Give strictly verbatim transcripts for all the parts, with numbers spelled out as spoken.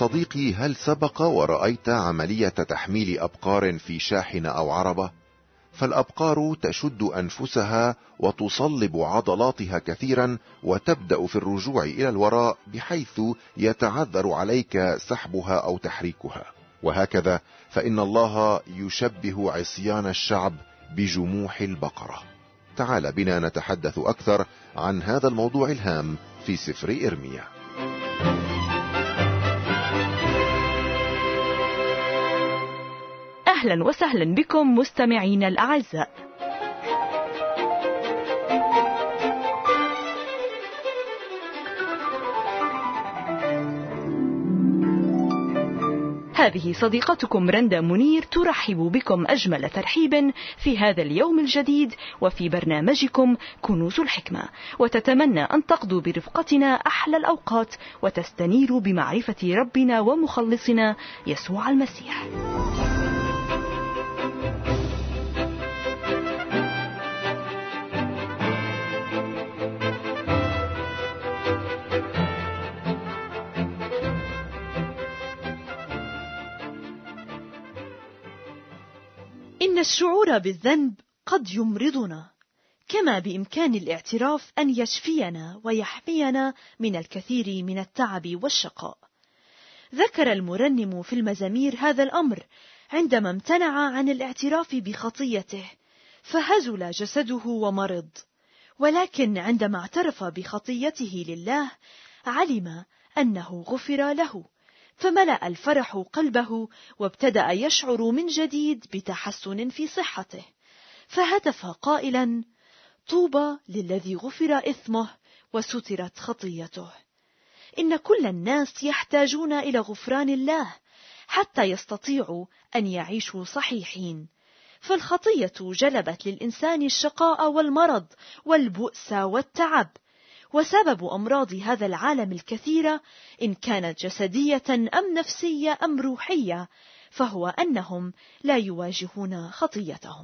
صديقي، هل سبق ورأيت عملية تحميل أبقار في شاحنة أو عربة؟ فالأبقار تشد أنفسها وتصلب عضلاتها كثيرا وتبدأ في الرجوع إلى الوراء بحيث يتعذر عليك سحبها أو تحريكها. وهكذا فإن الله يشبه عصيان الشعب بجموح البقرة. تعال بنا نتحدث أكثر عن هذا الموضوع الهام في سفر إرميا. أهلا وسهلا بكم مستمعين الأعزاء. هذه صديقتكم رندا منير ترحب بكم أجمل ترحيب في هذا اليوم الجديد وفي برنامجكم كنوز الحكمة، وتتمنى أن تقضوا برفقتنا أحلى الأوقات وتستنيروا بمعرفة ربنا ومخلصنا يسوع المسيح. إن الشعور بالذنب قد يمرضنا، كما بإمكان الاعتراف أن يشفينا ويحمينا من الكثير من التعب والشقاء. ذكر المرنم في المزامير هذا الأمر عندما امتنع عن الاعتراف بخطيته فهزل جسده ومرض، ولكن عندما اعترف بخطيته لله علم أنه غفر له، فملأ الفرح قلبه وابتدأ يشعر من جديد بتحسن في صحته، فهتف قائلا: طوبى للذي غفر إثمه وسترت خطيته. إن كل الناس يحتاجون إلى غفران الله حتى يستطيعوا أن يعيشوا صحيحين، فالخطية جلبت للإنسان الشقاء والمرض والبؤس والتعب، وسبب أمراض هذا العالم الكثيرة إن كانت جسدية أم نفسية أم روحية فهو أنهم لا يواجهون خطيتهم.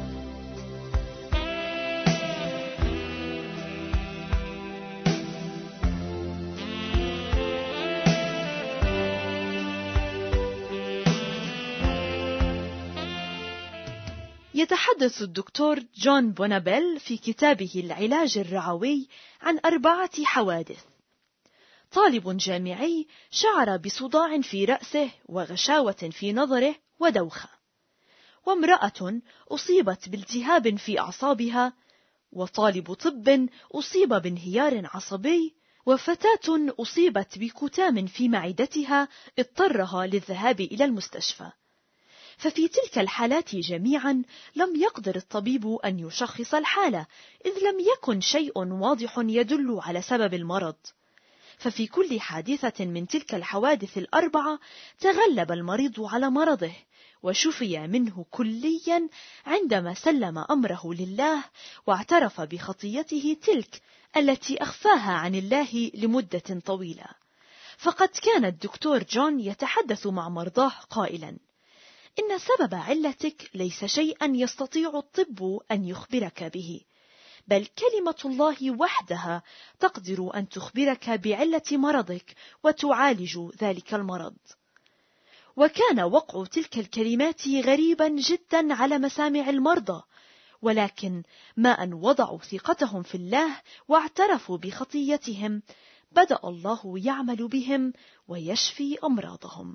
يتحدث الدكتور جون بونابيل في كتابه العلاج الرعوي عن أربعة حوادث. طالب جامعي شعر بصداع في رأسه وغشاوة في نظره ودوخة، وامرأة أصيبت بالتهاب في أعصابها، وطالب طب أصيب بانهيار عصبي، وفتاة أصيبت بكتام في معدتها اضطرها للذهاب إلى المستشفى. ففي تلك الحالات جميعا لم يقدر الطبيب أن يشخص الحالة، إذ لم يكن شيء واضح يدل على سبب المرض. ففي كل حادثة من تلك الحوادث الأربعة تغلب المريض على مرضه وشفي منه كليا عندما سلم أمره لله واعترف بخطيته تلك التي أخفاها عن الله لمدة طويلة. فقد كان الدكتور جون يتحدث مع مرضاه قائلا: إن سبب علتك ليس شيئا يستطيع الطب أن يخبرك به، بل كلمة الله وحدها تقدر أن تخبرك بعلة مرضك وتعالج ذلك المرض. وكان وقع تلك الكلمات غريبا جدا على مسامع المرضى، ولكن ما أن وضعوا ثقتهم في الله واعترفوا بخطيتهم بدأ الله يعمل بهم ويشفي أمراضهم.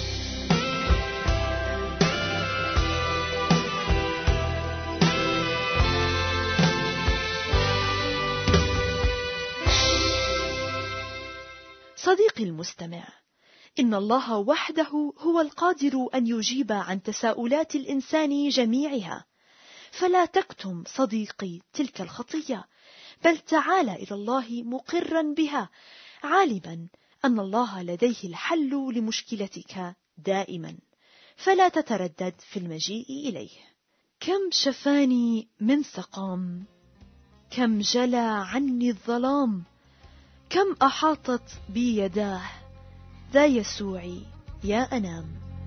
صديقي المستمع، إن الله وحده هو القادر أن يجيب عن تساؤلات الإنسان جميعها، فلا تكتم صديقي تلك الخطية، بل تعال إلى الله مقرا بها، عالما أن الله لديه الحل لمشكلتك دائما، فلا تتردد في المجيء إليه. كم شفاني من سقام، كم جلى عني الظلام، كم أحاطت بي يداه، ذا يسوعي يا أنام.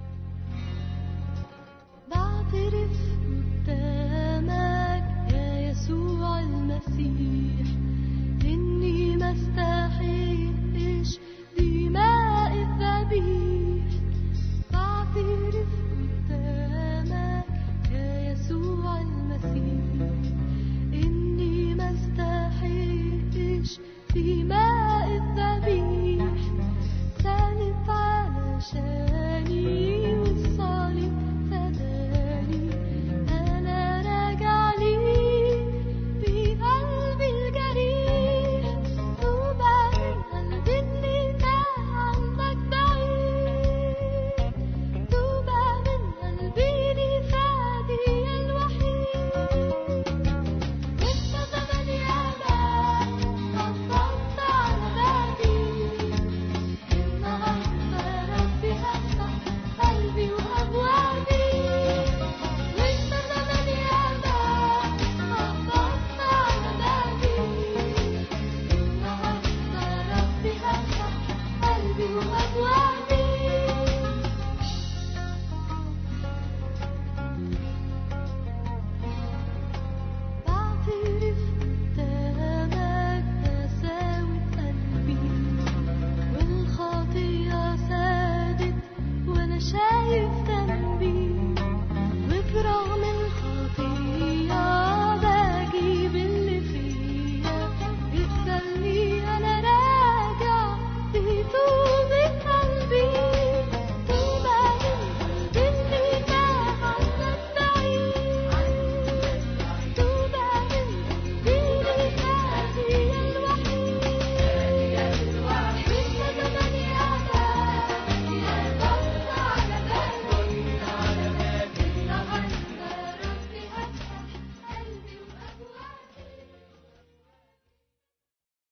بعترف قدامك يا يسوع المسيح إني ما استحقش دماء الذبيح، فيما